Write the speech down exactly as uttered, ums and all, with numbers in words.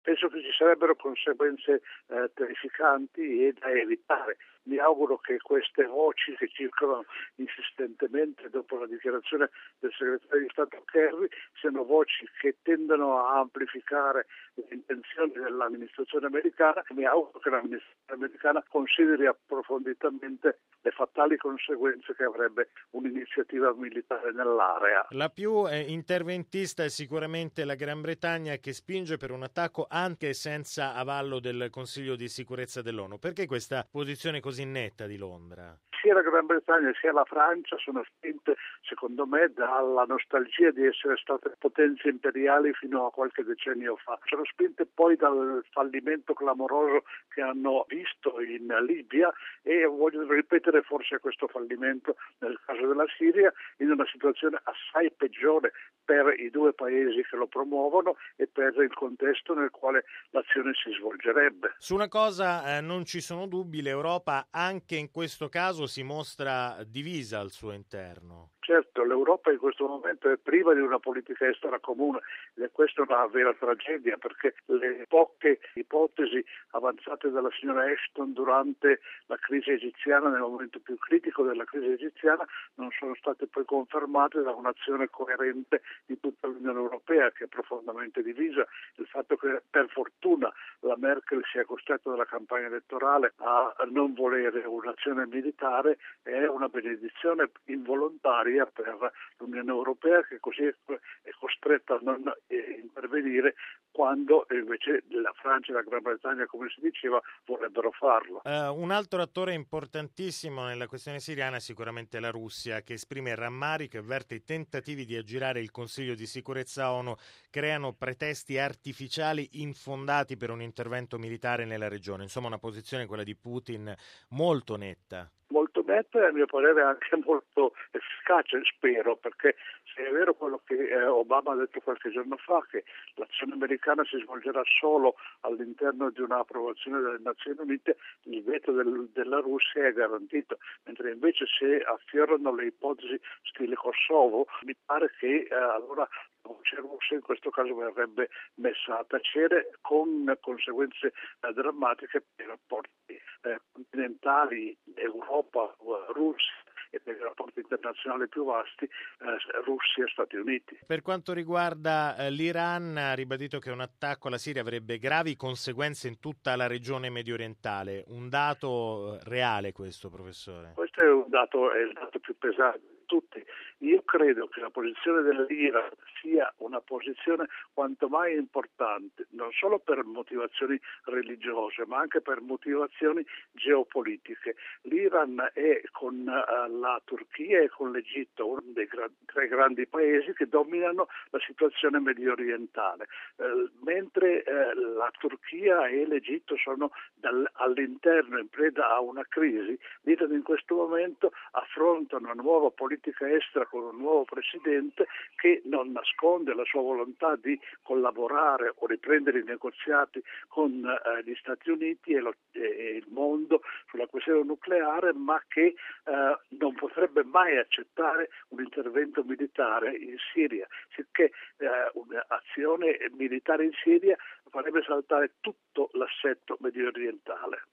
penso che ci sarebbero conseguenze eh, terrificanti e da evitare. Mi auguro che queste voci che circolano insistentemente dopo la dichiarazione del segretario di Stato Kerry siano voci che tendono a amplificare le intenzioni dell'amministrazione americana. Mi auguro che l'amministrazione americana consideri approfonditamente le fatali conseguenze che avrebbe un'iniziativa militare nell'area. La più eh, interventista è sicuramente la Gran Bretagna, che spinge per un attacco anche senza avallo del Consiglio di sicurezza dell'ONU. Perché questa posizione così netta di Londra? Sia la Gran Bretagna sia la Francia sono spinte, secondo me, dalla nostalgia di essere state potenze imperiali fino a qualche decennio fa. Sono spinte poi dal fallimento clamoroso che hanno visto in Libia e voglio ripetere forse questo fallimento nel caso della Siria, in una situazione assai peggiore per i due paesi che lo promuovono e per il contesto nel quale l'azione si svolgerebbe. Su una cosa eh, non ci sono dubbi: l'Europa anche in questo caso si mostra divisa al suo interno. Certo, l'Europa in questo momento è priva di una politica estera comune ed è questa una vera tragedia, perché le poche ipotesi avanzate dalla signora Ashton durante la crisi egiziana, nel momento più critico della crisi egiziana, non sono state poi confermate da un'azione coerente di tutta l'Unione Europea, che è profondamente divisa. Il fatto che per fortuna la Merkel sia costretta dalla campagna elettorale a non volere un'azione militare è una benedizione involontaria per l'Unione Europea, che così è costretta a non intervenire quando invece la Francia e la Gran Bretagna, come si diceva, vorrebbero farlo. Uh, un altro attore importantissimo nella questione siriana è sicuramente la Russia, che esprime rammarico e avverte i tentativi di aggirare il Consiglio di sicurezza ONU creano pretesti artificiali infondati per un intervento militare nella regione. Insomma, una posizione, quella di Putin, molto netta. Molto netta e a mio parere anche molto efficace, spero, perché se è vero quello che eh, Obama ha detto qualche giorno fa, che l'azione americana si svolgerà solo all'interno di un'approvazione delle Nazioni Unite, il veto del, della Russia è garantito, mentre invece se affiorano le ipotesi stile Kosovo, mi pare che eh, allora la voce russa in questo caso verrebbe messa a tacere, con conseguenze eh, drammatiche per i rapporti eh, continentali, Europa, Russia, e per i rapporti internazionali più vasti, eh, Russia e Stati Uniti. Per quanto riguarda eh, l'Iran, ha ribadito che un attacco alla Siria avrebbe gravi conseguenze in tutta la regione mediorientale. Un dato eh, reale questo, professore? Questo è un dato, è il dato più pesante di tutti. Io credo che la posizione dell'Iran sia una posizione quanto mai importante, non solo per motivazioni religiose, ma anche per motivazioni geopolitiche. L'Iran è con uh, la Turchia e con l'Egitto uno dei gra- tre grandi paesi che dominano la situazione medio orientale, uh, mentre uh, la Turchia e l'Egitto sono dal- all'interno in preda a una crisi. L'Iran in questo momento affronta una nuova politica estera con un nuovo presidente che non nasconde la sua volontà di collaborare o riprendere i negoziati con eh, gli Stati Uniti e, lo, e il mondo sulla questione nucleare, ma che eh, non potrebbe mai accettare un intervento militare in Siria, sicché eh, un'azione militare in Siria farebbe saltare tutto l'assetto medio orientale.